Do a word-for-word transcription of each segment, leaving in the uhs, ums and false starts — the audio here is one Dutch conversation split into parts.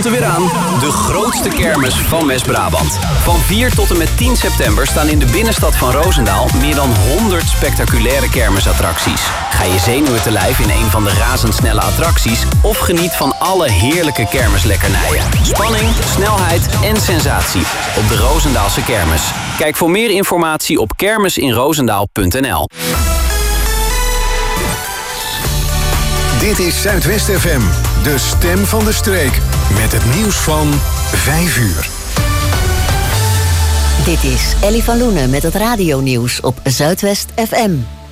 er weer aan. De grootste kermis van West-Brabant. Van vier tot en met tien september staan in de binnenstad van Roosendaal meer dan honderd spectaculaire kermisattracties. Ga je zenuwen te lijf in een van de razendsnelle attracties of geniet van alle heerlijke kermislekkernijen. Spanning, snelheid en sensatie op de Roosendaalse kermis. Kijk voor meer informatie op kermisinroosendaal punt n l. Dit is Zuidwest F M, de stem van de streek. Met het nieuws van vijf uur. Dit is Ellie van Loenen met het radionieuws op Zuidwest F M.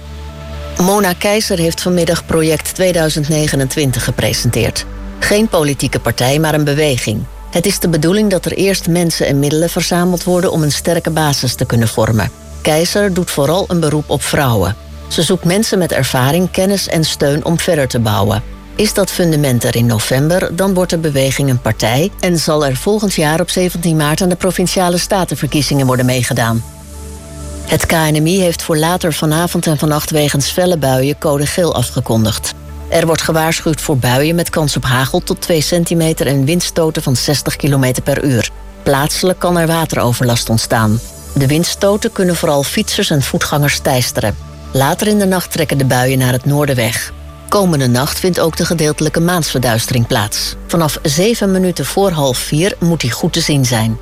Mona Keijzer heeft vanmiddag project tweeduizend negenentwintig gepresenteerd. Geen politieke partij, maar een beweging. Het is de bedoeling dat er eerst mensen en middelen verzameld worden om een sterke basis te kunnen vormen. Keijzer doet vooral een beroep op vrouwen. Ze zoekt mensen met ervaring, kennis en steun om verder te bouwen. Is dat fundament er in november, dan wordt de beweging een partij en zal er volgend jaar op zeventien maart aan de Provinciale Statenverkiezingen worden meegedaan. Het K N M I heeft voor later vanavond en vannacht wegens felle buien code geel afgekondigd. Er wordt gewaarschuwd voor buien met kans op hagel tot twee centimeter en windstoten van zestig kilometer per uur. Plaatselijk kan er wateroverlast ontstaan. De windstoten kunnen vooral fietsers en voetgangers teisteren. Later in de nacht trekken de buien naar het noorden weg. Komende nacht vindt ook de gedeeltelijke maansverduistering plaats. Vanaf zeven minuten voor half vier moet die goed te zien zijn.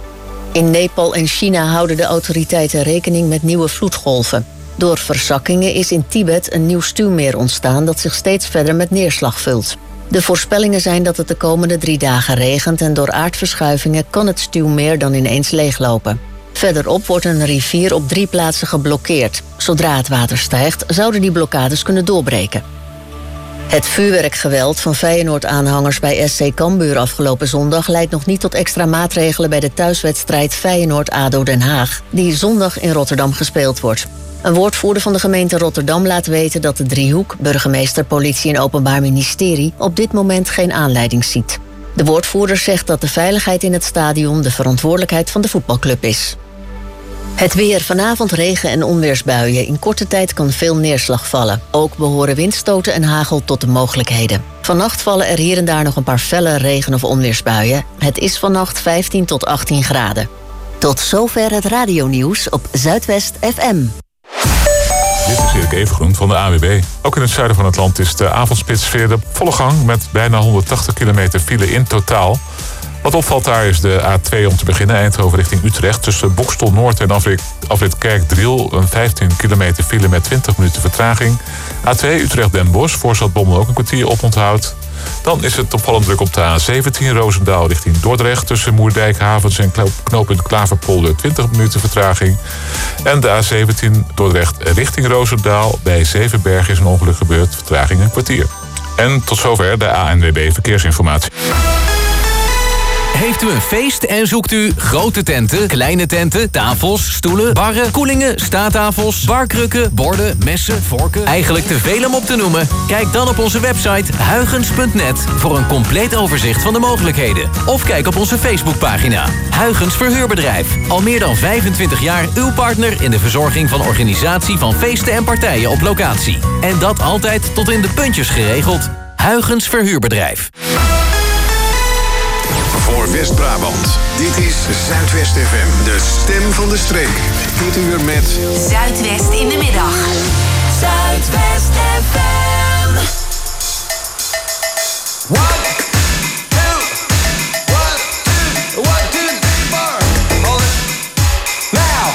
In Nepal en China houden de autoriteiten rekening met nieuwe vloedgolven. Door verzakkingen is in Tibet een nieuw stuwmeer ontstaan dat zich steeds verder met neerslag vult. De voorspellingen zijn dat het de komende drie dagen regent en door aardverschuivingen kan het stuwmeer dan ineens leeglopen. Verderop wordt een rivier op drie plaatsen geblokkeerd. Zodra het water stijgt, zouden die blokkades kunnen doorbreken. Het vuurwerkgeweld van Feyenoord-aanhangers bij S C Cambuur afgelopen zondag leidt nog niet tot extra maatregelen bij de thuiswedstrijd Feyenoord-A D O Den Haag, die zondag in Rotterdam gespeeld wordt. Een woordvoerder van de gemeente Rotterdam laat weten dat de driehoek, burgemeester, politie en openbaar ministerie, op dit moment geen aanleiding ziet. De woordvoerder zegt dat de veiligheid in het stadion de verantwoordelijkheid van de voetbalclub is. Het weer, vanavond regen- en onweersbuien. In korte tijd kan veel neerslag vallen. Ook behoren windstoten en hagel tot de mogelijkheden. Vannacht vallen er hier en daar nog een paar felle regen- of onweersbuien. Het is vannacht vijftien tot achttien graden. Tot zover het radionieuws op Zuidwest F M. Dit is Erik Evengroen van de A W B. Ook in het zuiden van het land is de avondspits weer de volle gang met bijna honderdtachtig kilometer file in totaal. Wat opvalt daar is de A twee om te beginnen, Eindhoven richting Utrecht. Tussen Bokstel Noord en afrit, afrit Kerkdriel een vijftien kilometer file met twintig minuten vertraging. A twee Utrecht-Den Bosch, voor Zaltbommel ook een kwartier oponthoud. Dan is het opvallend druk op de A zeventien Roosendaal richting Dordrecht. Tussen Moerdijkhavens en knooppunt Klaverpolder twintig minuten vertraging. En de A zeventien Dordrecht richting Roosendaal. Bij Zevenberg is een ongeluk gebeurd, vertraging een kwartier. En tot zover de A N W B Verkeersinformatie. Heeft u een feest en zoekt u grote tenten, kleine tenten, tafels, stoelen, barren, koelingen, staattafels, barkrukken, borden, messen, vorken? Eigenlijk te veel om op te noemen? Kijk dan op onze website huygens punt net voor een compleet overzicht van de mogelijkheden. Of kijk op onze Facebookpagina. Huygens Verhuurbedrijf. Al meer dan vijfentwintig jaar uw partner in de verzorging van organisatie van feesten en partijen op locatie. En dat altijd tot in de puntjes geregeld. Huygens Verhuurbedrijf. Voor West-Brabant. Dit is Zuidwest F M, de stem van de streek. Dit uur met Zuidwest in de middag. Zuidwest F M. One, two, one, two, one, two, four. Hold it. Now.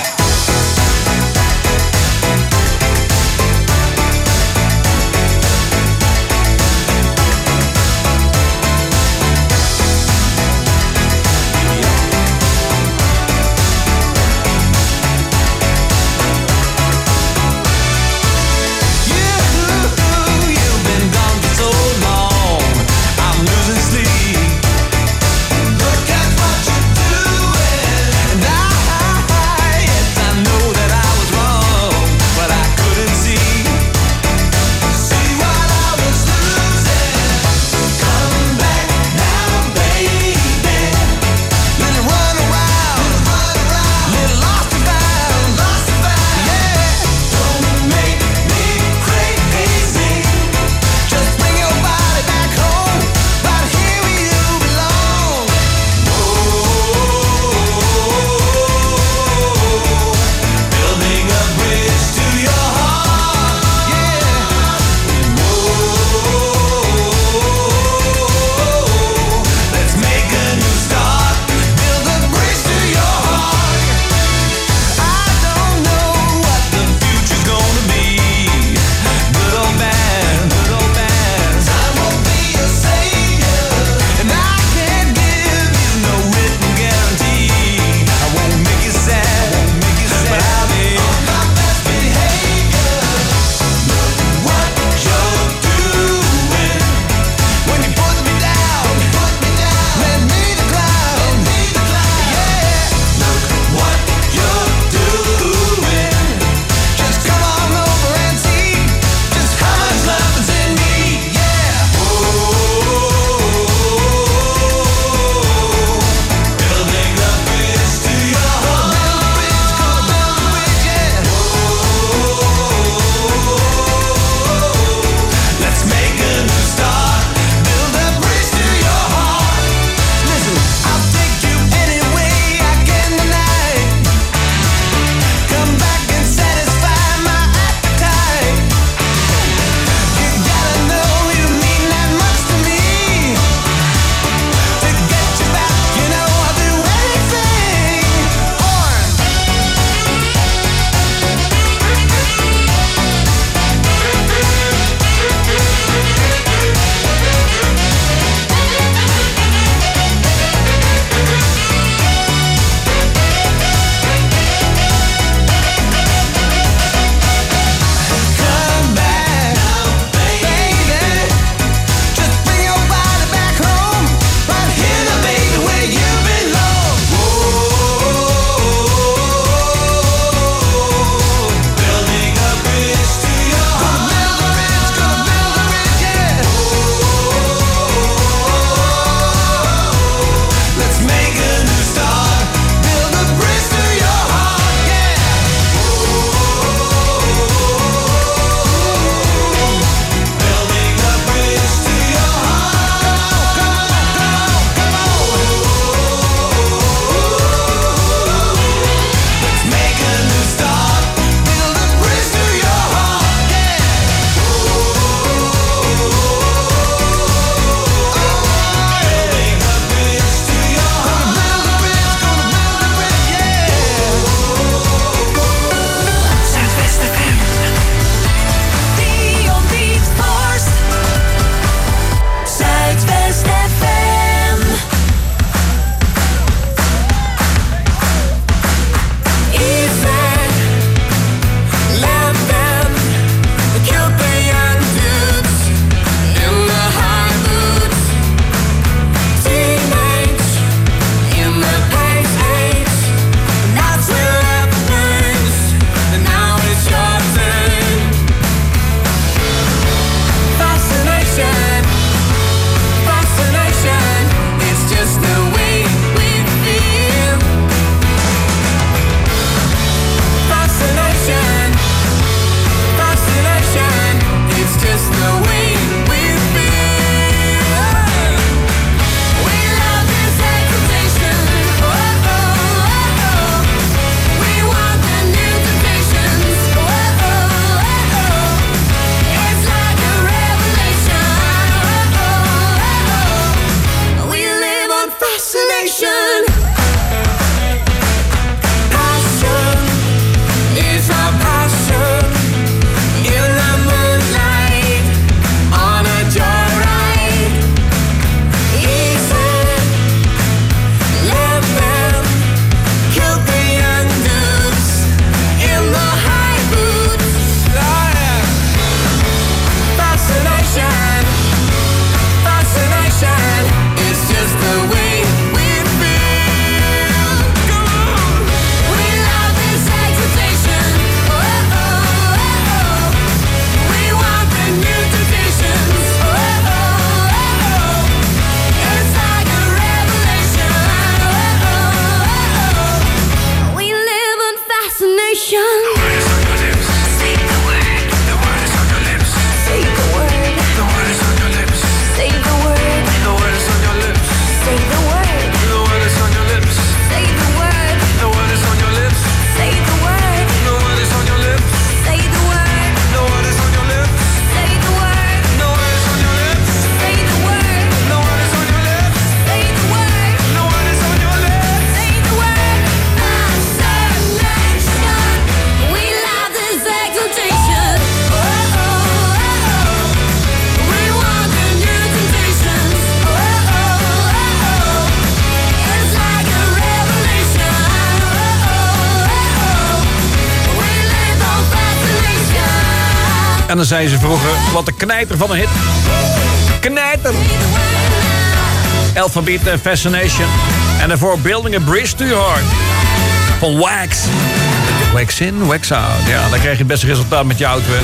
En dan zei ze vroeger, wat een knijter van een hit. Knijter! Alphabet Fascination. En daarvoor Building a Bridge to Your Heart. Van Wax. Wax in, wax out. Ja, dan krijg je het beste resultaat met je auto. Hè.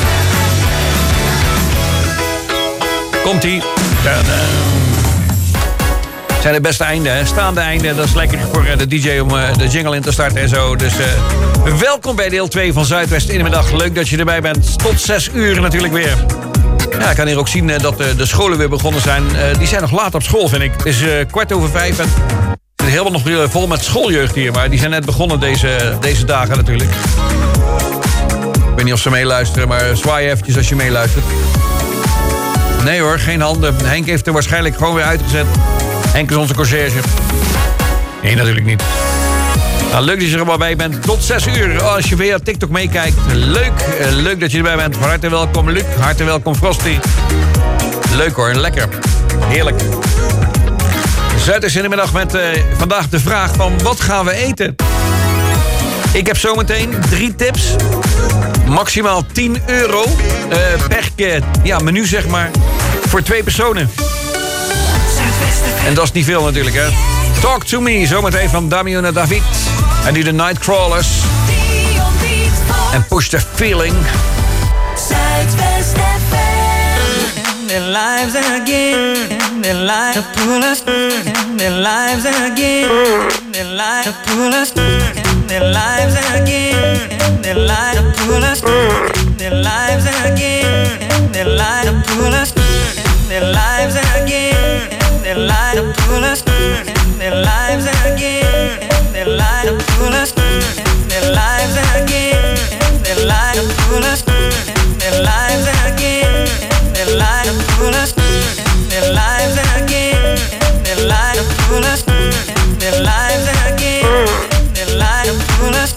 Komt-ie. Zijn het beste einden, hè? Staande einden. Dat is lekker voor de D J om de jingle in te starten en zo. Dus uh, welkom bij deel twee van Zuidwest in de middag. Leuk dat je erbij bent. Tot zes uur natuurlijk weer. Ja, ik kan hier ook zien uh, dat uh, de scholen weer begonnen zijn. Uh, die zijn nog laat op school, vind ik. Het is uh, kwart over vijf en het is helemaal nog uh, vol met schooljeugd hier. Maar die zijn net begonnen deze, deze dagen natuurlijk. Ik weet niet of ze meeluisteren, maar zwaai eventjes als je meeluistert. Nee hoor, geen handen. Henk heeft er waarschijnlijk gewoon weer uitgezet. Henk is onze conciërge. Nee, natuurlijk niet. Nou, leuk dat je er allemaal bij bent. Tot zes uur. Als je via TikTok meekijkt. Leuk. Uh, leuk dat je erbij bent. Van harte welkom Luc. Harte welkom Frosty. Leuk hoor. Lekker. Heerlijk. Zuiders in de middag met uh, vandaag de vraag van wat gaan we eten? Ik heb zometeen drie tips. Maximaal tien euro. Uh, per uh, ja, menu zeg maar. Voor twee personen. En dat is niet veel natuurlijk, hè. Talk to me, zometeen van Damian en David. En nu de Nightcrawlers. En Push the Feeling. Zuidwest F M. Their lives again. Their lives to pull us. Their lives again. Their lives to pull us. Their lives again. Their lives to pull us. Their lives again. Their lives to pull us. Their lives again. Their lives to pull us. Their lives again. Their lives to pull us. Their lives again. Their lives to pull us. Their lives again. Their lives to pull us. Their lives again. Their lives to pull us. Their lives again. Their lives to pull us.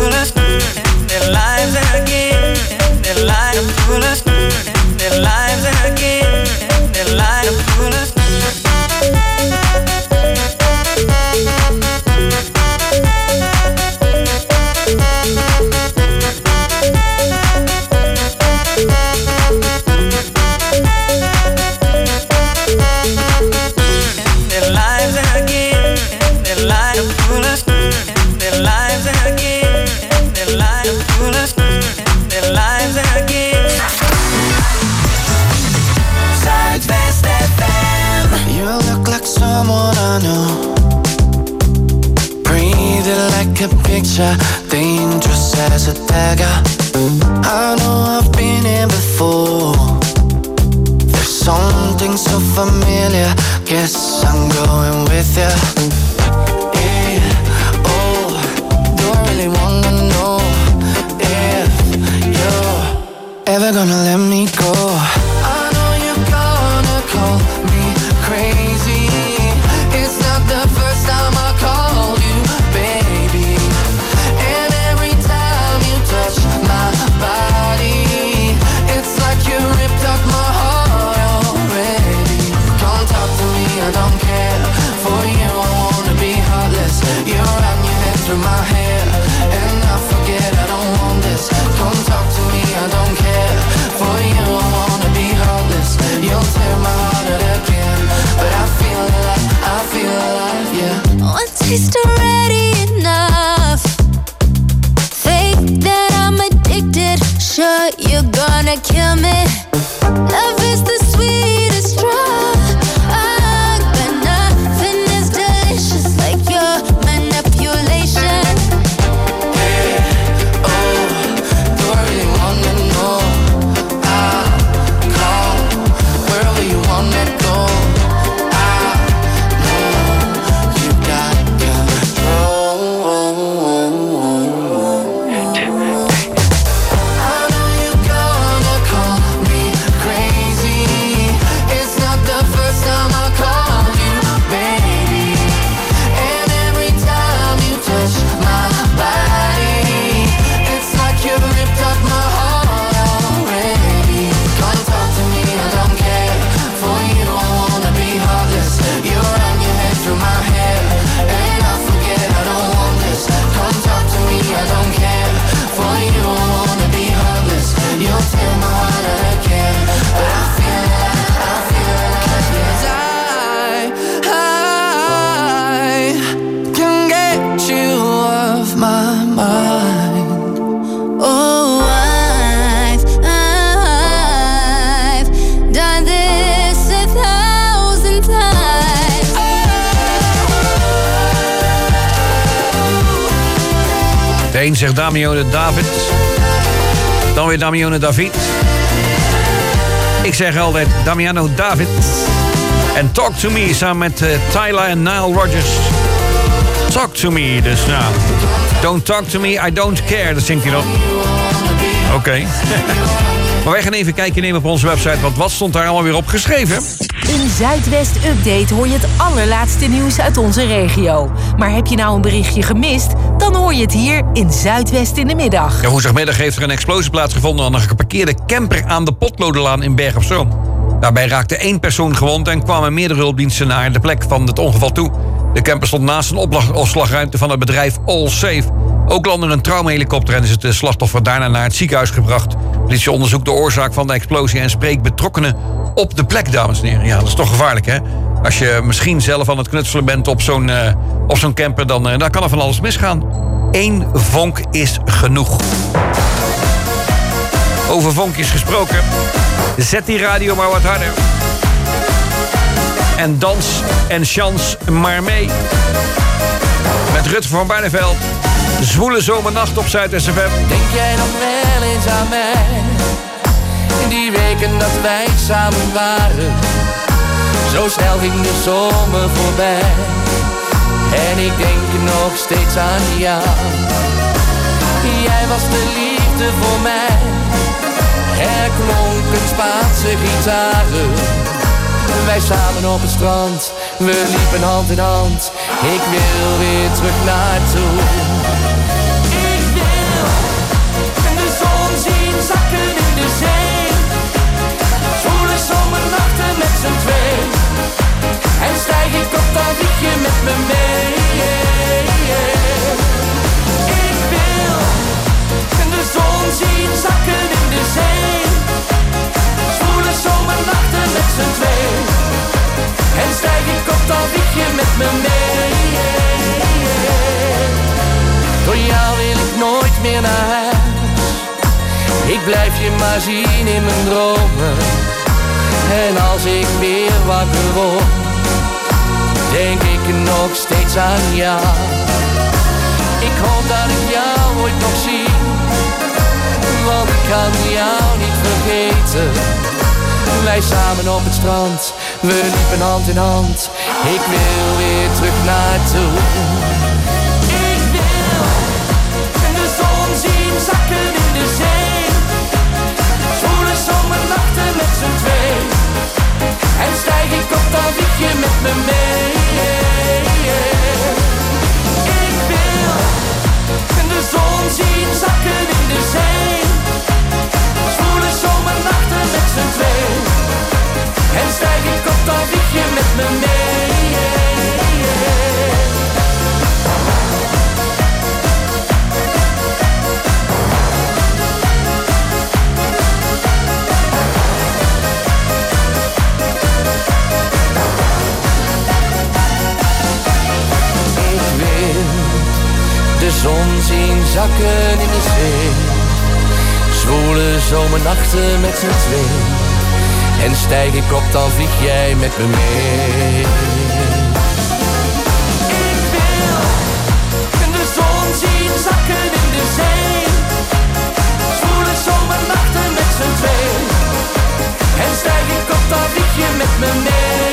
Their lives future, dangerous as a dagger. I know I've been here before. There's something so familiar. Guess I'm going with ya. Yeah, oh, do I really wanna know if you're ever gonna let me go? I know you're gonna call me crazy. It's not the first time I called you baby. And every time you touch my body, it's like you ripped up my heart already. Come talk to me, I don't care. For you I wanna be heartless. You run your head through my hair, and I forget I don't want this. Come talk to me, I don't care. For you I wanna be heartless. You'll tear my heart out again, but I feel alive, I feel alive, yeah. One taste already enough. Think that I'm addicted. Sure, you're gonna kill me. Love is the sweetest drug, but nothing is delicious like your manipulation. Hey, oh, do I really wanna know? I'll call wherever you wanna go. I know you got control. I know you're gonna call me crazy. It's not the first time I called you baby. And every time you touch my body, it's like you ripped up my heart already. Come talk to me, I don't care. For you I wanna be heartless. You run your head through my hair, and I forget I don't want this. Come talk to me, I don't care. For you I wanna be heartless. You'll tear my heart out again, but I feel alive, I feel alive, yes. I, I can get you off my mind. Oh, I've, I've done this a thousand times. De een zegt Damione David. Dan weer Damione David. Ik zeg altijd Damiano David. En Talk To Me samen met uh, Tyler en Nile Rodgers. Talk To Me, dus nou. Don't talk to me, I don't care. Dat zingt hij nog. Oké. Okay. Maar wij gaan even kijken nemen op onze website. Want wat stond daar allemaal weer op geschreven? In Zuidwest Update hoor je het allerlaatste nieuws uit onze regio. Maar heb je nou een berichtje gemist? Dan hoor je het hier in Zuidwest in de middag. Ja, woensdagmiddag heeft er een explosie plaatsgevonden aan een geparkeerde camper aan de Potlodenlaan in Berg op Zoom. Daarbij raakte één persoon gewond en kwamen meerdere hulpdiensten naar de plek van het ongeval toe. De camper stond naast een opslagruimte van het bedrijf All Safe. Ook landde er een traumahelikopter en is het slachtoffer daarna naar het ziekenhuis gebracht. Politie onderzoekt de oorzaak van de explosie en spreekt betrokkenen op de plek, dames en heren. Ja, dat is toch gevaarlijk, hè? Als je misschien zelf aan het knutselen bent op zo'n, uh, op zo'n camper, dan, uh, dan kan er van alles misgaan. Eén vonk is genoeg. Over vonkjes gesproken. Zet die radio maar wat harder. En dans en chans maar mee. Met Rut van Barneveld. Zwoele zomernacht op Zuidwest F M. Denk jij nog wel eens aan mij? In die weken dat wij samen waren. Zo snel ging de zomer voorbij. En ik denk nog steeds aan jou. Jij was de liefde voor mij. Er klonken Spaanse gitaren. Wij samen op het strand. We liepen hand in hand. Ik wil weer terug naartoe. Ik wil de zon zien zakken in de zee. Zwoele zomernachten met z'n twee. En stijg ik op, dan vlieg je met me mee. Ik wil de zon zien zakken in de zee. Zwoele zomernachten met z'n twee. En stijg ik op, dan vlieg je met me mee. Door jou wil ik nooit meer naar huis. Ik blijf je maar zien in mijn dromen. En als ik weer wakker word, denk ik nog steeds aan jou. Ik hoop dat ik jou ooit nog zie, want ik kan jou niet vergeten. Wij samen op het strand, we liepen hand in hand. Ik wil weer terug naartoe. Ik wil de zon zien zakken in de zee, zwoele zomernachten met z'n twee. En stijg ik op, dan vlieg je met me mee. Ik wil de zon zien zakken in de zee, zwoele zomernachten met z'n twee. En stijg ik op, dan vlieg je met me mee. De zon zien zakken in de zee, zwoele zomernachten met z'n twee. En stijg ik op, dan vlieg jij met me mee. Ik wil de zon zien zakken in de zee, zwoele zomernachten met z'n twee. En stijg ik op, dan vlieg je met me mee.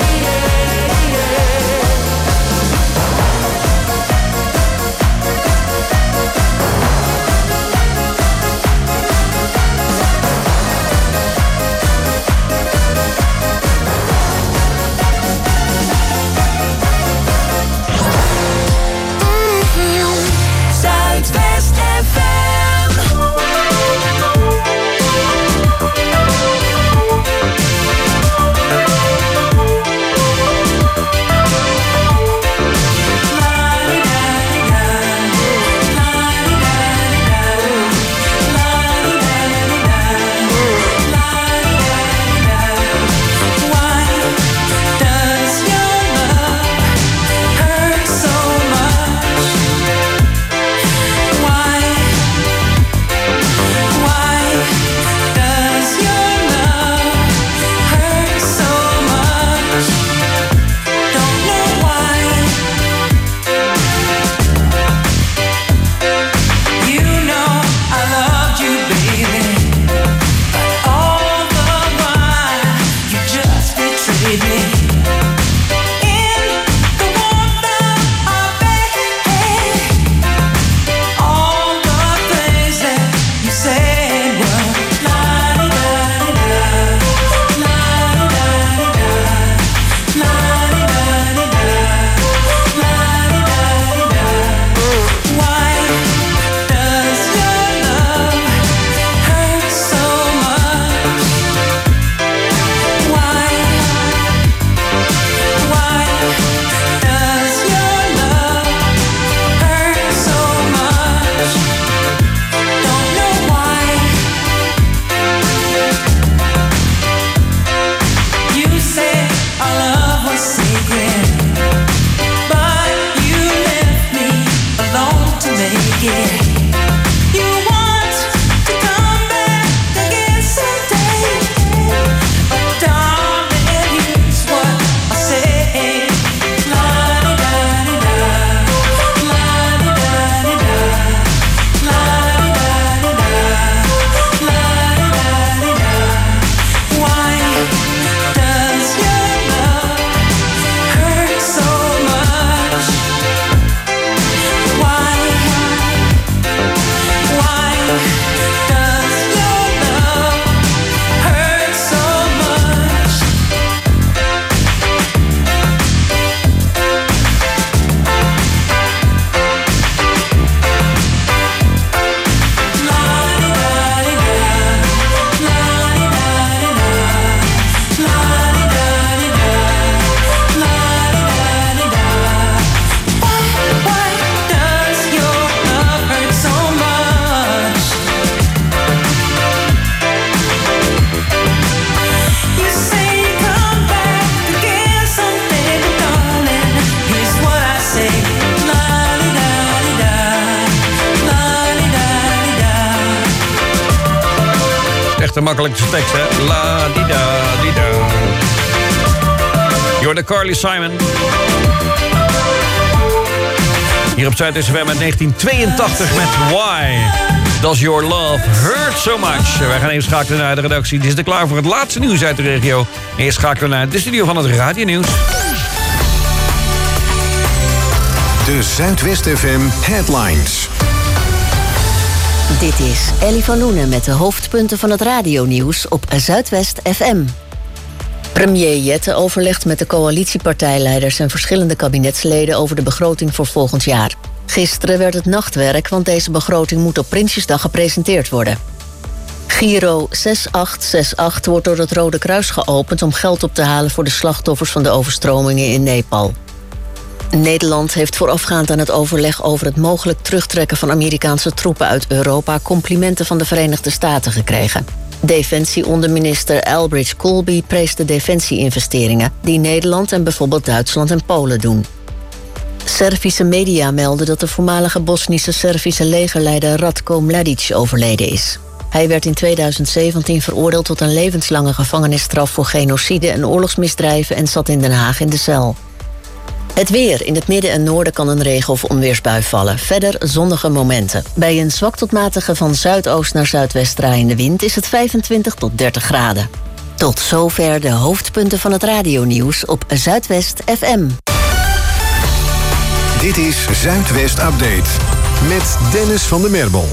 echt de makkelijkste tekst, hè? La di da di da. You're the Carly Simon. Hier op Zuidwest F M uit negentien tweeëntachtig met Why Does Your Love Hurt So Much? Wij gaan even schakelen naar de redactie. Die zit er klaar voor het laatste nieuws uit de regio. Eerst schakelen we naar de studio van het Radio Nieuws. De Zuidwest F M Headlines. Dit is Ellie van Loenen met de hoofdpunten van het radionieuws op Zuidwest F M. Premier Jette overlegt met de coalitiepartijleiders en verschillende kabinetsleden over de begroting voor volgend jaar. Gisteren werd het nachtwerk, want deze begroting moet op Prinsjesdag gepresenteerd worden. Giro zes acht zes acht wordt door het Rode Kruis geopend om geld op te halen voor de slachtoffers van de overstromingen in Nepal. Nederland heeft voorafgaand aan het overleg over het mogelijk terugtrekken van Amerikaanse troepen uit Europa complimenten van de Verenigde Staten gekregen. Defensie-onderminister Elbridge Colby prees de defensie-investeringen die Nederland en bijvoorbeeld Duitsland en Polen doen. Servische media melden dat de voormalige Bosnische Servische legerleider Ratko Mladic overleden is. Hij werd in tweeduizend zeventien veroordeeld tot een levenslange gevangenisstraf voor genocide en oorlogsmisdrijven en zat in Den Haag in de cel. Het weer. In het midden en noorden kan een regen- of onweersbui vallen. Verder zonnige momenten. Bij een zwak tot matige van zuidoost naar zuidwest draaiende wind is het vijfentwintig tot dertig graden. Tot zover de hoofdpunten van het radionieuws op Zuidwest F M. Dit is Zuidwest Update met Dennis van der Merbel.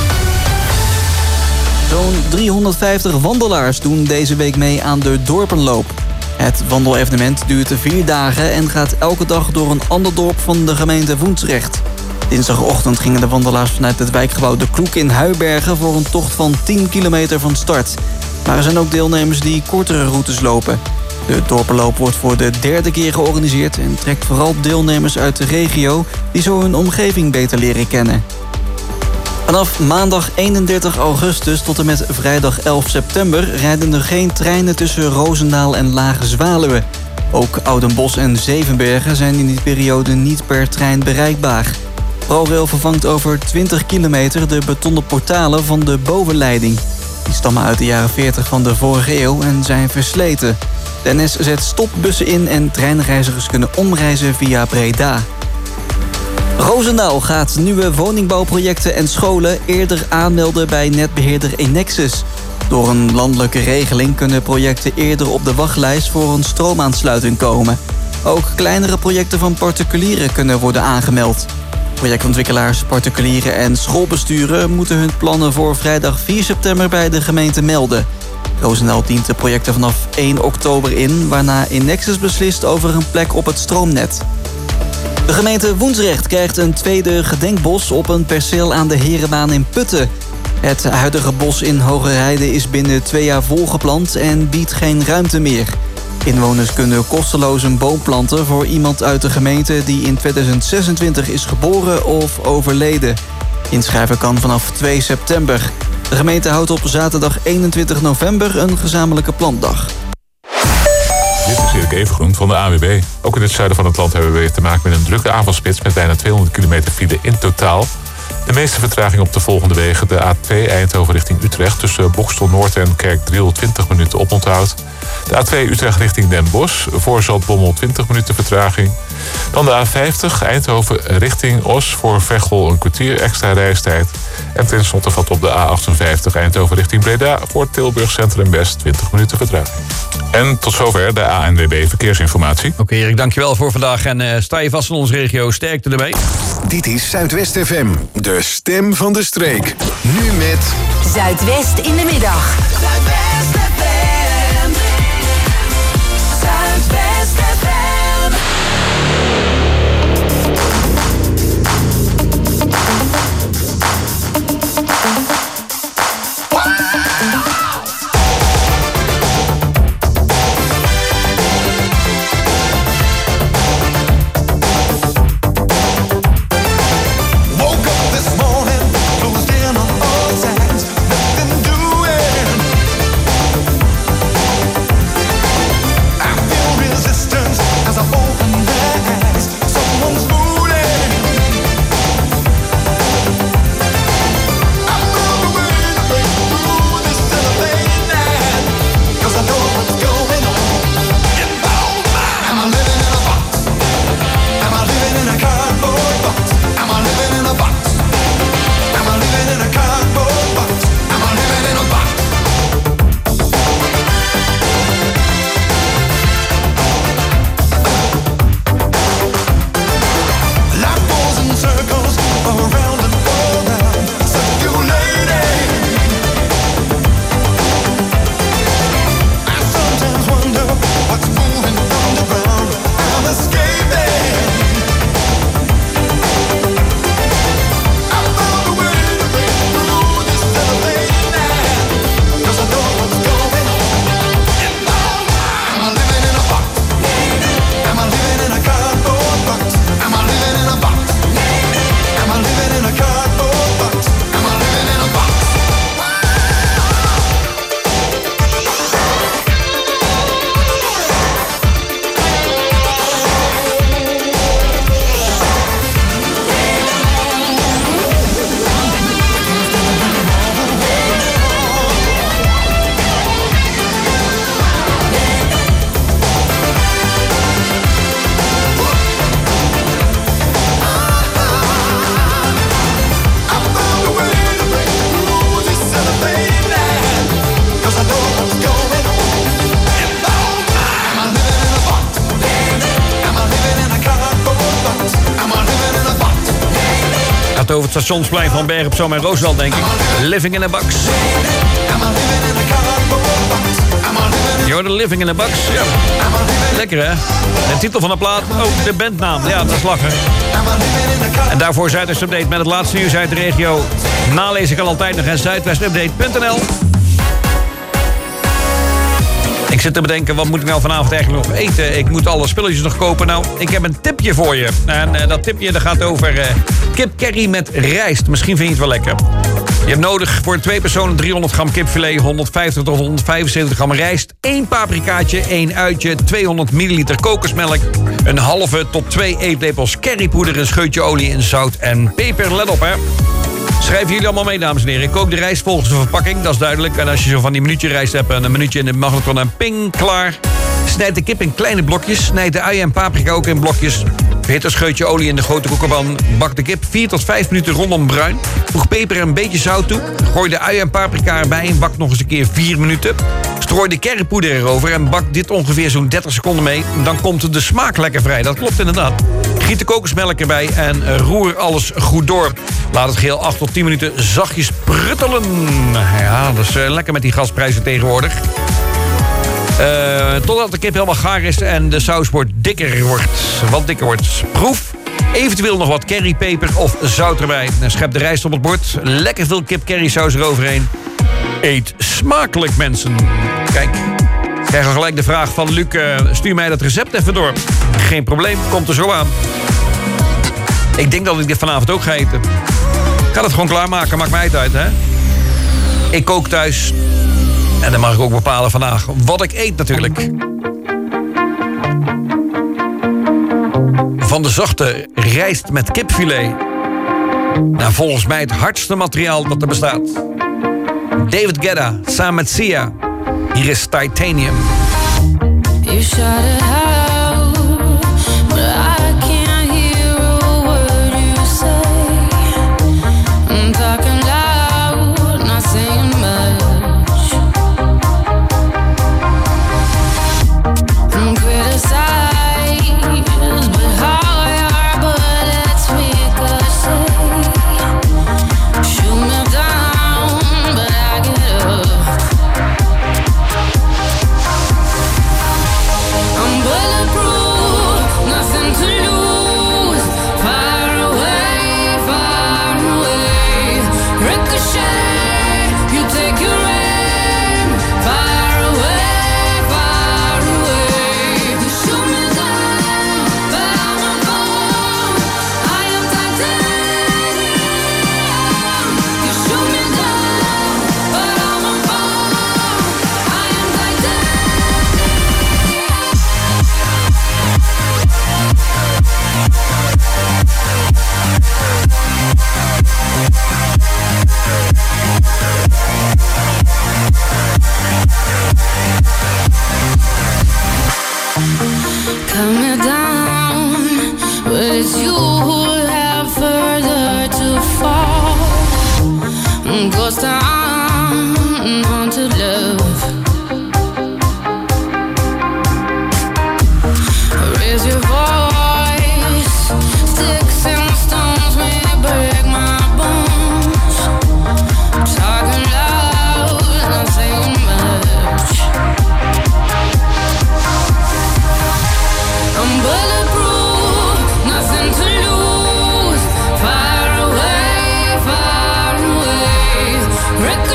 Zo'n driehonderdvijftig wandelaars doen deze week mee aan de Dorpenloop. Het wandelevenement duurt vier dagen en gaat elke dag door een ander dorp van de gemeente Woensdrecht. Dinsdagochtend gingen de wandelaars vanuit het wijkgebouw De Kloek in Huibergen voor een tocht van tien kilometer van start. Maar er zijn ook deelnemers die kortere routes lopen. De Dorpenloop wordt voor de derde keer georganiseerd en trekt vooral deelnemers uit de regio die zo hun omgeving beter leren kennen. Vanaf maandag eenendertig augustus tot en met vrijdag elf september rijden er geen treinen tussen Roosendaal en Lage Zwaluwe. Ook Oudenbosch en Zevenbergen zijn in die periode niet per trein bereikbaar. ProRail vervangt over twintig kilometer de betonnen portalen van de bovenleiding. Die stammen uit de jaren veertig van de vorige eeuw en zijn versleten. De N S zet stopbussen in en treinreizigers kunnen omreizen via Breda. Roosendaal gaat nieuwe woningbouwprojecten en scholen eerder aanmelden bij netbeheerder Enexis. Door een landelijke regeling kunnen projecten eerder op de wachtlijst voor een stroomaansluiting komen. Ook kleinere projecten van particulieren kunnen worden aangemeld. Projectontwikkelaars, particulieren en schoolbesturen moeten hun plannen voor vrijdag vier september bij de gemeente melden. Roosendaal dient de projecten vanaf één oktober in, waarna Enexis beslist over een plek op het stroomnet. De gemeente Woensdrecht krijgt een tweede gedenkbos op een perceel aan de Herenbaan in Putten. Het huidige bos in Hogerijde is binnen twee jaar volgeplant en biedt geen ruimte meer. Inwoners kunnen kosteloos een boom planten voor iemand uit de gemeente die in tweeduizend zesentwintig is geboren of overleden. Inschrijven kan vanaf twee september. De gemeente houdt op zaterdag eenentwintig november een gezamenlijke plantdag. Dit is Erik Evengroen van de A W B. Ook in het zuiden van het land hebben we weer te maken met een drukke avondspits met bijna tweehonderd kilometer file in totaal. De meeste vertraging op de volgende wegen. De A twee Eindhoven richting Utrecht tussen Boxtel Noord en Kerkdriel twintig minuten oponthoud. De A twee Utrecht richting Den Bosch voor Zaltbommel twintig minuten vertraging. Dan de A vijftig Eindhoven richting Os voor Veghel een kwartier extra reistijd. En tenslotte valt op de A achtenvijftig Eindhoven richting Breda voor Tilburg Centrum West twintig minuten vertraging. En tot zover de A N W B Verkeersinformatie. Oké okay, Erik, dankjewel voor vandaag en uh, sta je vast in onze regio. Sterkte ermee. Dit is Zuidwest F M, de stem van de streek. Nu met Zuidwest in de middag. Zuidwest F M. Zuidwest F M. Woke up this morning, closed in on all sides, nothing doing. Gaat over het stationsplein van Bergen op Zoom en Roosdal, denk ik. Living in a Box. You're the Living in a Box. Ja. Lekker, hè? De titel van de plaat. Oh, de bandnaam. Ja, dat is lachen. En daarvoor Zuidwest Update met het laatste nieuws uit de regio. Nalezen kan altijd nog aan zuidwestupdate punt n l. Ik zit te bedenken, wat moet ik nou vanavond eigenlijk nog eten? Ik moet alle spulletjes nog kopen. Nou, ik heb een tipje voor je. En uh, dat tipje dat gaat over uh, kip curry met rijst. Misschien vind je het wel lekker. Je hebt nodig voor twee personen driehonderd gram kipfilet, honderdvijftig tot honderdvijfenzeventig gram rijst, één paprikaatje, één uitje, tweehonderd milliliter kokosmelk, een halve tot twee eetlepels currypoeder, een scheutje olie in zout en peper. Let op, hè. Schrijven jullie allemaal mee, dames en heren. Ik kook de rijst volgens de verpakking, dat is duidelijk. En als je zo van die minuutje rijst hebt, een minuutje in de magnetron en ping, klaar. Snijd de kip in kleine blokjes. Snijd de ui en paprika ook in blokjes. Verhit een scheutje olie in de grote koekenpan. Bak de kip vier tot vijf minuten rondom bruin. Voeg peper en een beetje zout toe. Gooi de ui en paprika erbij en bak nog eens een keer vier minuten. Strooi de currypoeder erover en bak dit ongeveer zo'n dertig seconden mee. Dan komt de smaak lekker vrij, dat klopt inderdaad. Giet de kokosmelk erbij en roer alles goed door. Laat het geheel acht tot tien minuten zachtjes pruttelen. Ja, dat is uh, lekker met die gasprijzen tegenwoordig. Uh, totdat de kip helemaal gaar is en de saus wordt dikker wordt. Wat dikker wordt. Proef. Eventueel nog wat currypeper of zout erbij. En schep de rijst op het bord. Lekker veel kip currysaus eroverheen. Eet smakelijk, mensen. Kijk, ik krijg al gelijk de vraag van Luc. Uh, stuur mij dat recept even door. Geen probleem, komt er zo aan. Ik denk dat ik dit vanavond ook ga eten. Ik ga het gewoon klaarmaken, maakt mij het uit, hè. Ik kook thuis. En dan mag ik ook bepalen vandaag wat ik eet natuurlijk. Van de zachte rijst met kipfilet. Nou, volgens mij het hardste materiaal dat er bestaat. David Guetta samen met Sia. Hier is Titanium. You shut it out, but I can't hear a word you say. I'm talking loud, not saying much. I'm criticized, but how your bullets ricochet. Shoot me down, but I get up. I'm bulletproof, nothing to lose. Far away, far away. Ricochet, you take your aim. Far away, far away. You shoot me down, but I won't fall. I am titanium. You shoot me down, but I won't fall. I am titanium. Cut me down, but it's you who have further to fall. Ghost town, haunted love. Raise your voice, sticks and stones may break my bones. Talking loud, not saying much. I'm bulletproof, nothing to lose. Far away, far away. Rick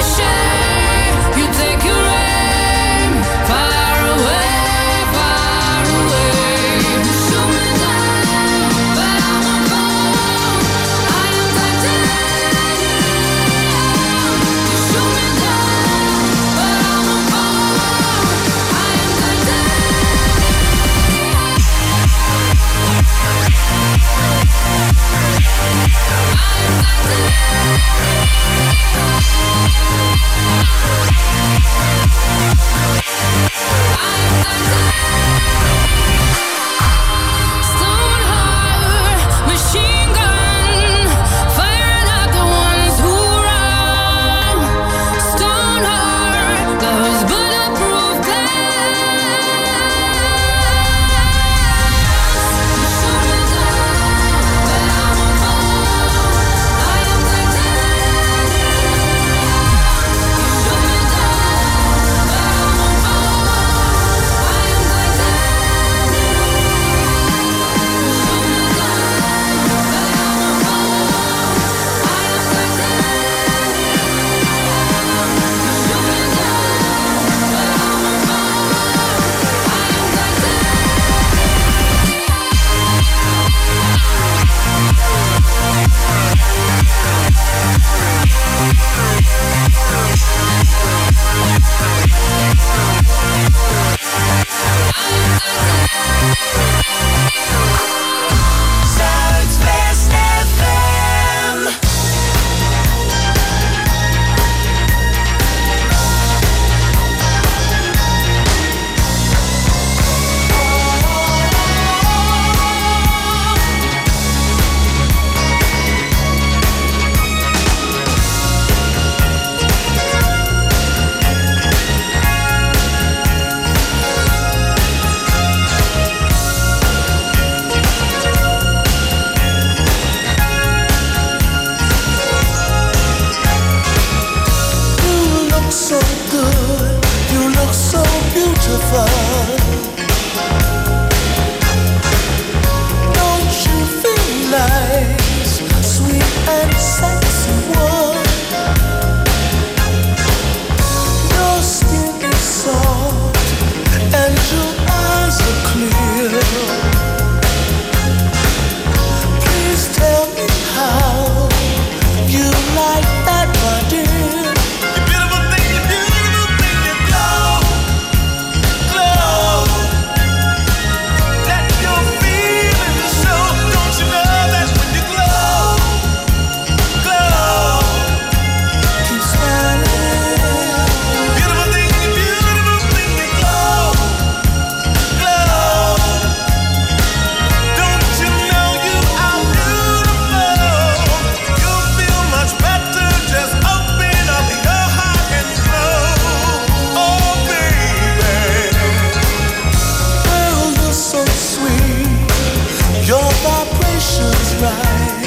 right.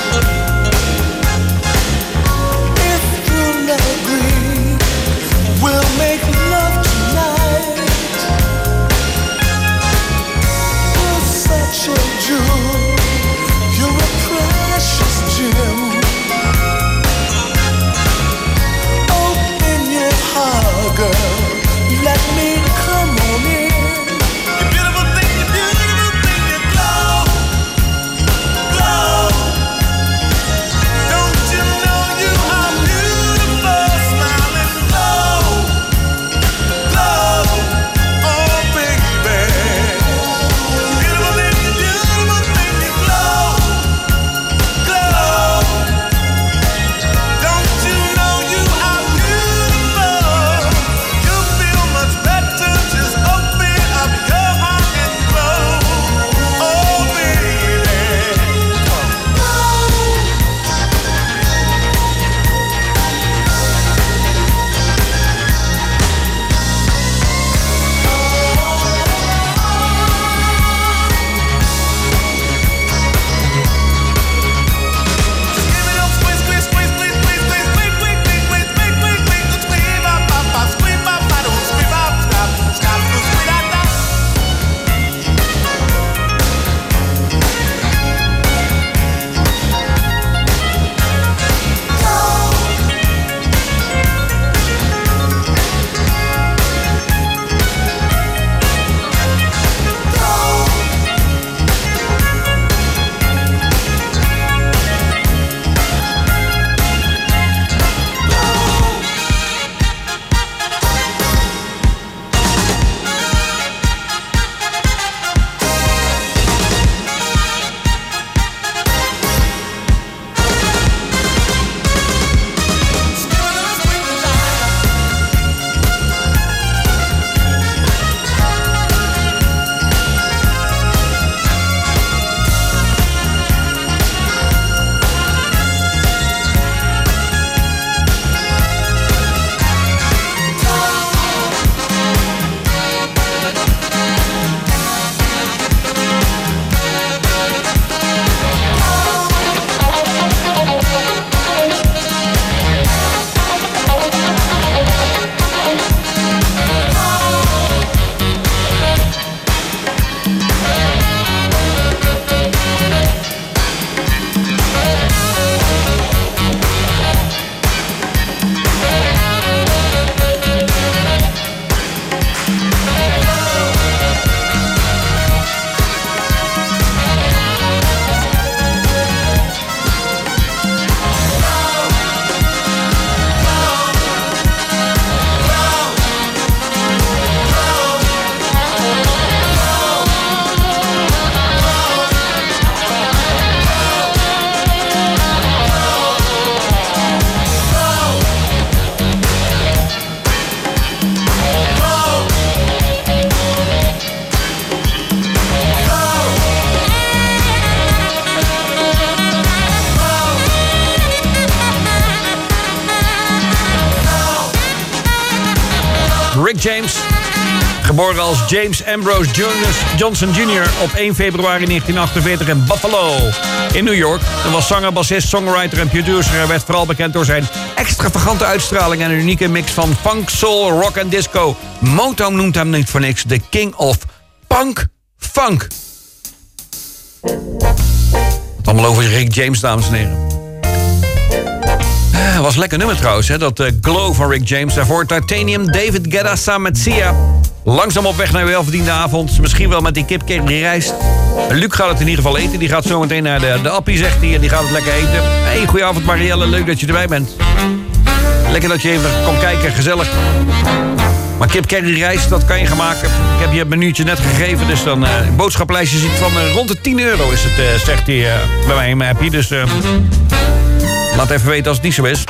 If you'll agree, we'll make love tonight. You're such a jewel, you're a precious gem. Open your heart, girl, let me come on in. You beautiful thing, you beautiful thing, you glow, glow. Don't you know you are beautiful, smiling glow, glow. Oh baby, beautiful thing, you beautiful thing, you glow, glow. Don't you know you are beautiful? You feel much better, just open up your heart and glow. Oh baby, just give me them squeeze, squeeze, squeeze, squeeze, squeeze, squeeze, squeeze, squeeze, squeeze, squeeze, squeeze, squeeze, squeeze, bop, bop, bop, squeeze, bop, bop, don't squeeze, bop, stop, stop, do squeeze, da, da. Rick James, geboren als James Ambrose Johnson junior op één februari negentien achtenveertig in Buffalo in New York. Hij was zanger, bassist, songwriter en producer. Hij werd vooral bekend door zijn extravagante uitstraling en een unieke mix van funk, soul, rock en disco. Motown noemt hem niet voor niks de king of punk funk. Het allemaal over Rick James, dames en heren. Het was een lekker nummer trouwens, hè? Dat uh, Glow van Rick James. Daarvoor Titanium, David Guetta samen met Sia. Langzaam op weg naar uw welverdiende avond. Misschien wel met die kip die rijst. Luc gaat het in ieder geval eten. Die gaat zo meteen naar de, de appie, zegt hij. En die gaat het lekker eten. Hey, goedenavond Marielle, leuk dat je erbij bent. Lekker dat je even komt kijken, gezellig. Maar kip curry rijst, dat kan je gaan maken. Ik heb je het minuutje net gegeven, dus dan... Uh, boodschappenlijstje ziet van uh, rond de tien euro is het, uh, zegt hij uh, bij mij in mijn appie. Dus... Uh, laat even weten als het niet zo is.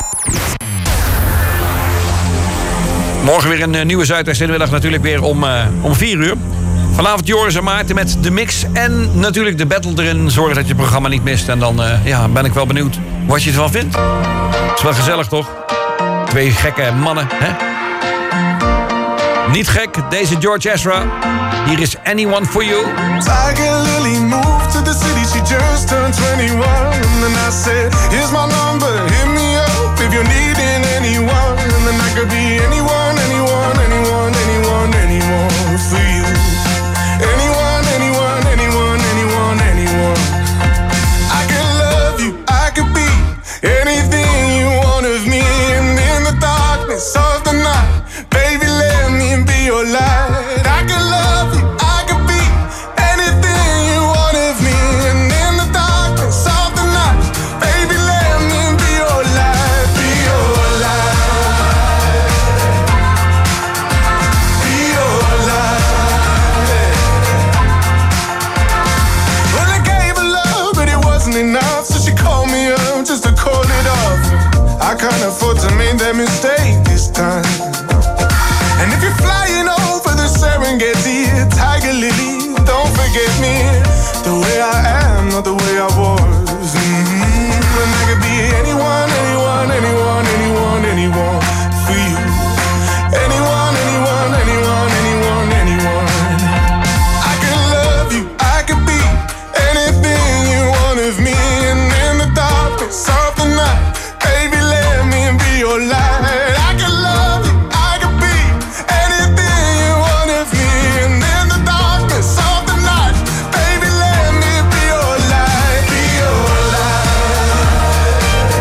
Morgen weer een uh, nieuwe Zuidwest in de middag natuurlijk weer om, uh, om vier uur. Vanavond Joris en Maarten met de mix en natuurlijk de battle erin. Zorg dat je het programma niet mist. En dan uh, ja, ben ik wel benieuwd wat je ervan vindt. Het is wel gezellig toch? Twee gekke mannen, hè? Niet gek, deze George Ezra. Hier is Anyone For You. Tiger Lily moved to the city, she just turned twenty-one. And I said, here's my number, hit me up if you're needing anyone. And then I could be anyone, anyone, anyone, anyone, anyone for you. Anyone, anyone, anyone, anyone, anyone. I could love you, I could be anything you want of me. And in the darkness of the night, baby, let me be your light. I could love you, I could be anything you want of me. And in the darkness of the night, baby, let me be your light, be your light, be your light. Well, I gave her love, but it wasn't enough, so she called me up just to call it off. I can't afford to make that mistake this time. And if you're flying over the Serengeti, Tiger Lily, don't forget me. The way I am, not the way I was. Mm-hmm. And I could be anyone, anyone, anyone, anyone, anyone for you. Anyone, anyone, anyone, anyone, anyone. I could love you, I could be anything you want of me. And in the darkness of the night, baby, let me be your light. I could love you, I could be anything you want of me. And in the darkness of the night, baby, let me be your light, be your light,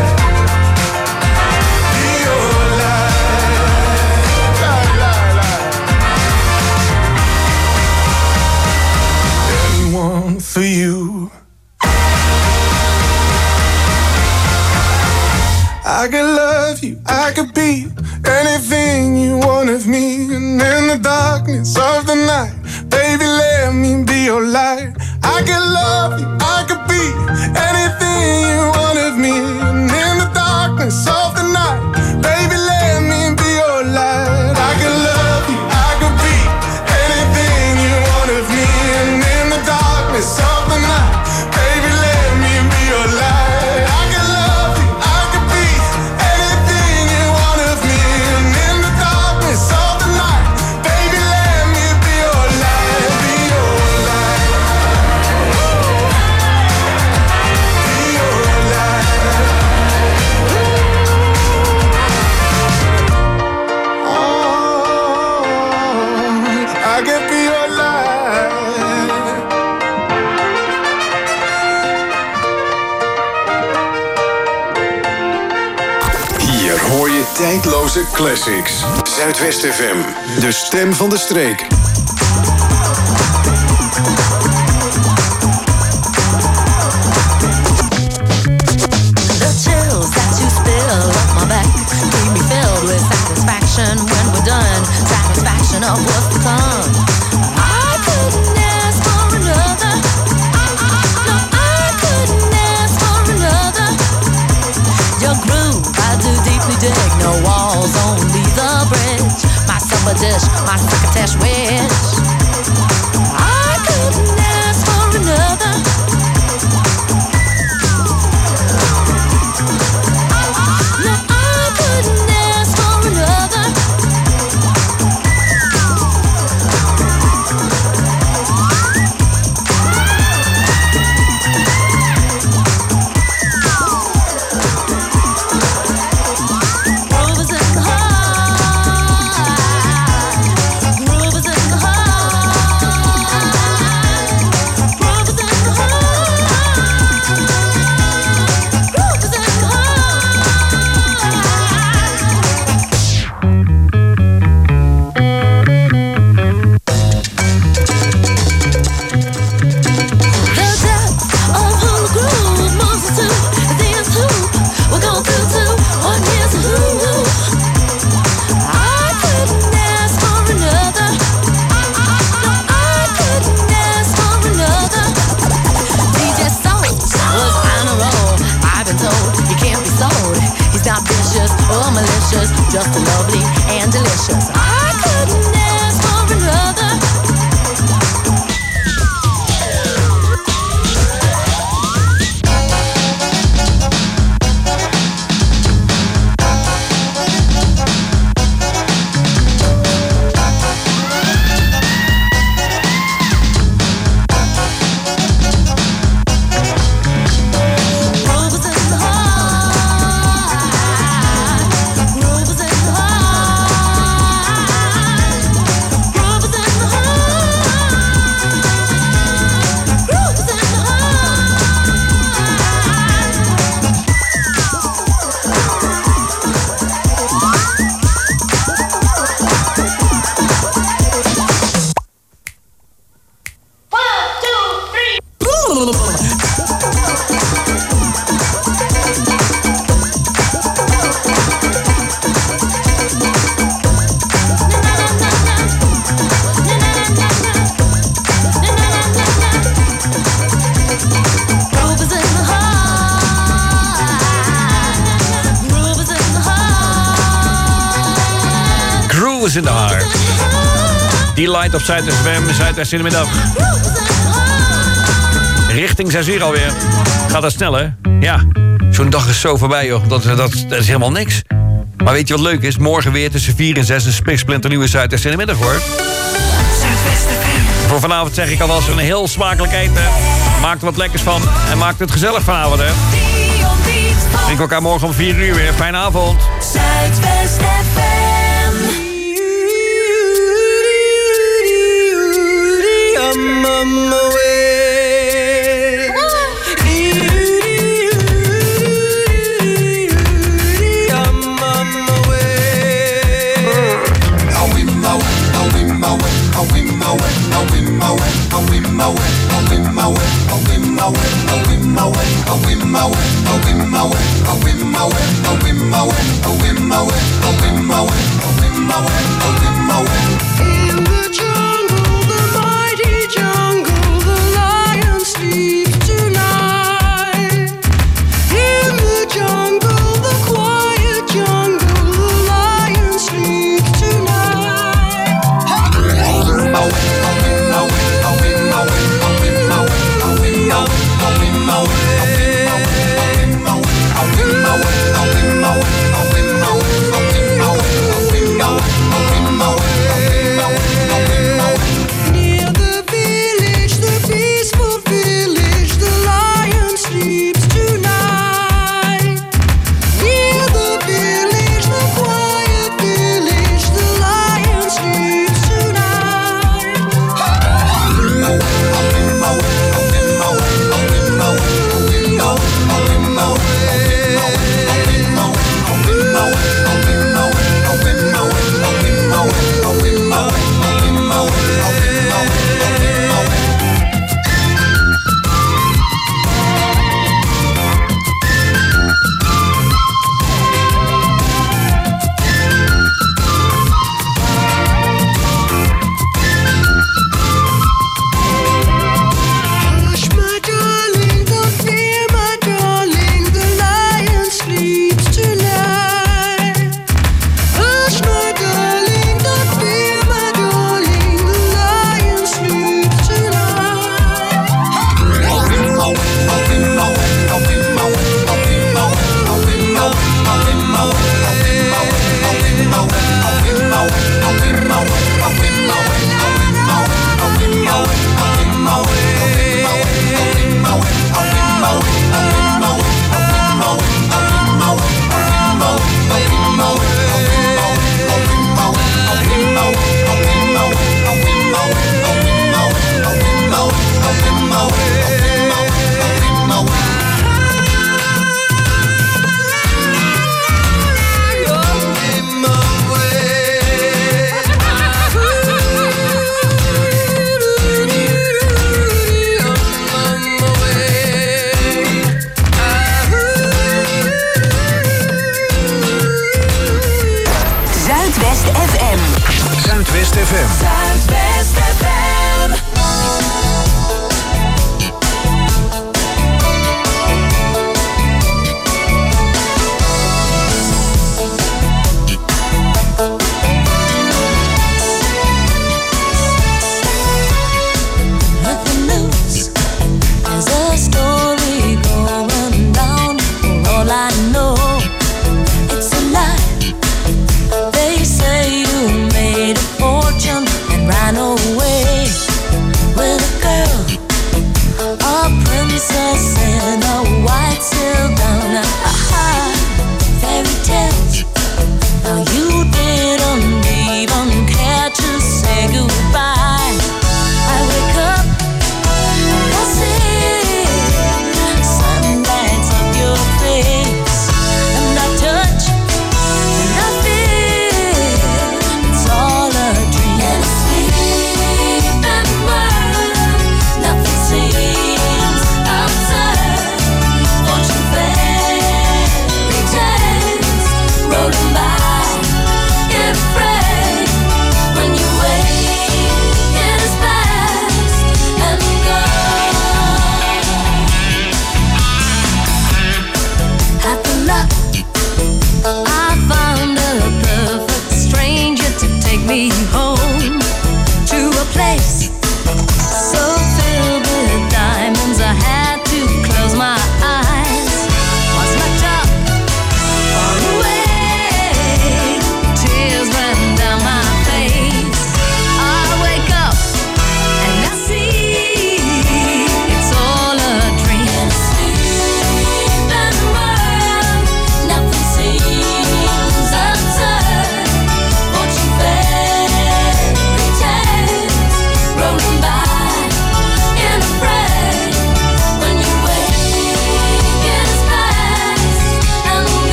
be your light, la, la, la. Anyone for you. I could love you, I could be anything you want of me. And in the darkness of the night, baby, let me be your light. I could love you, I could be anything you want of me. And in the darkness of the night, baby, let me be your light. I could love you, I could be anything you want of me. And in the darkness of the night, baby, let me be your light. I could love you, I could be anything you want of me. And in the darkness of the night, baby, let me be your light, be your light, be your light. Oh, I could be your light. Hier hoor je tijdloze classics. Zuidwest F M, de stem van de streek. The chills that you spill up my back keep me filled with satisfaction when we're done. Satisfaction of what's to come. I couldn't ask for another. No, I couldn't ask for another. Your groove, I do deeply dig. No walls, only the bridge. My supper dish, my crocketesh wish. I couldn't ask for another. No, I couldn't ask for another. Groove is in the heart. Groove is in the heart. Groove is in the heart. Groove is in the The depth of who the groove moves us to the end hoop. We're going through to one here's a who. I couldn't ask for another. No, I couldn't ask for another. D J Soul was on a roll. I've been told he can't be sold. He's not vicious or malicious, just lovely and delicious. I couldn't ask for another. in de haar. Die light op Zuidwest F M, Zuidwest in de middag. Richting zes uur alweer. Gaat dat snel, hè? Ja, zo'n dag is zo voorbij, joh. Dat, dat, dat is helemaal niks. Maar weet je wat leuk is? Morgen weer tussen vier en zes een spiksplinternieuwe Zuidwest in de middag, hoor. Zuidwest F M. Voor vanavond zeg ik alvast een heel smakelijk eten. Maak er wat lekkers van en maak het gezellig vanavond, hè. Ik elkaar morgen om vier uur weer. Fijne avond. Zuidwest F M. I'm on my way. In the jungle, the mighty jungle, the lion sleeps tonight. In the jungle, the quiet jungle, the lion sleeps tonight. Near the village, the peaceful village, the lion sleeps tonight. Near the village, the quiet village, the lion sleeps tonight. Hush, my darling, don't fear, my darling, the lion sleeps tonight. Hush, my darling, don't fear, my darling, the lion sleeps Zuidwest F M. Zuidwest F M. Zuidwest F M. Nothing loose. There's a story going down. For all I know, it's a lie. They say you made a fortune and ran away with a girl, a princess in a white silk gown. Aha, fairy tales. Now you didn't even care to say goodbye. I wake up, I see sunlights of your face, and I touch, and I feel it's all a dream. In a sleeping world, nothing seems absurd. Fortune fairy tales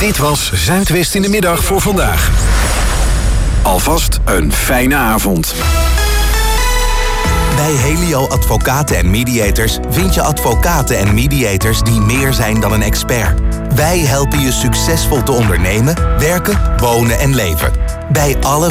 Dit was Zuidwest in de Middag voor vandaag. Alvast een fijne avond. Bij Helio Advocaten en Mediators vind je advocaten en mediators die meer zijn dan een expert. Wij helpen je succesvol te ondernemen, werken, wonen en leven. Bij alle